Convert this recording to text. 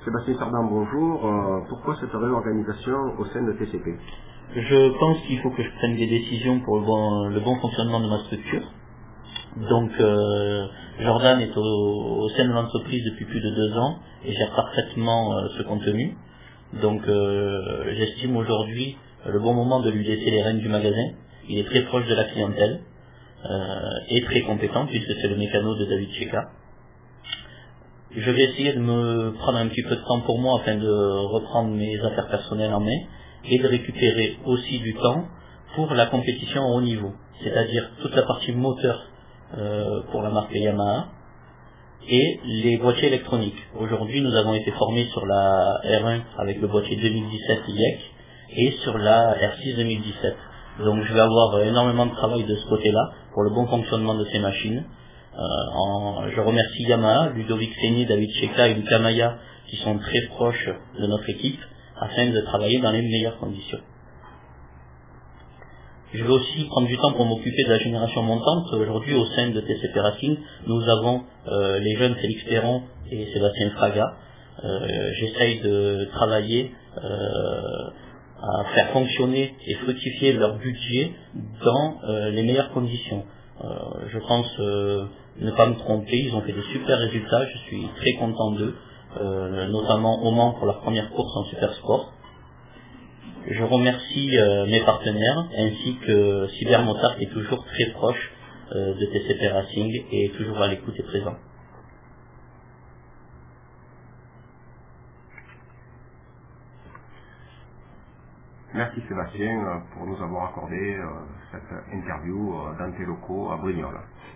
Sébastien Sardin, bonjour. Pourquoi cette réorganisation au sein de TCP? Je pense qu'il faut que je prenne des décisions pour le bon fonctionnement de ma structure. Donc Jordan est au sein de l'entreprise depuis plus de 2 ans et gère parfaitement ce contenu. Donc j'estime aujourd'hui le bon moment de lui laisser les rênes du magasin. Il est très proche de la clientèle et très compétent puisque c'est le mécano de David Cheka. Je vais essayer de me prendre un petit peu de temps pour moi afin de reprendre mes affaires personnelles en main et de récupérer aussi du temps pour la compétition au haut niveau, c'est-à-dire toute la partie moteur pour la marque Yamaha et les boîtiers électroniques. Aujourd'hui, nous avons été formés sur la R1 avec le boîtier 2017 IEC et sur la R6 2017. Donc je vais avoir énormément de travail de ce côté-là pour le bon fonctionnement de ces machines. Je remercie Yamaha, Ludovic Seigné, David Cheka et Lucas Maya qui sont très proches de notre équipe afin de travailler dans les meilleures conditions. Je vais aussi prendre du temps pour m'occuper de la génération montante. Aujourd'hui, au sein de TCP Racing, nous avons les jeunes Félix Perron et Sébastien Fraga. J'essaye de travailler à faire fonctionner et fructifier leur budget dans les meilleures conditions. Je pense ne pas me tromper, ils ont fait des super résultats, je suis très content d'eux, notamment au Mans pour leur première course en super sport. Je remercie mes partenaires ainsi que Cybermotard qui est toujours très proche de TCP Racing et toujours à l'écoute et présent. Merci Sébastien pour nous avoir accordé cette interview dans tes locaux à Brignoles.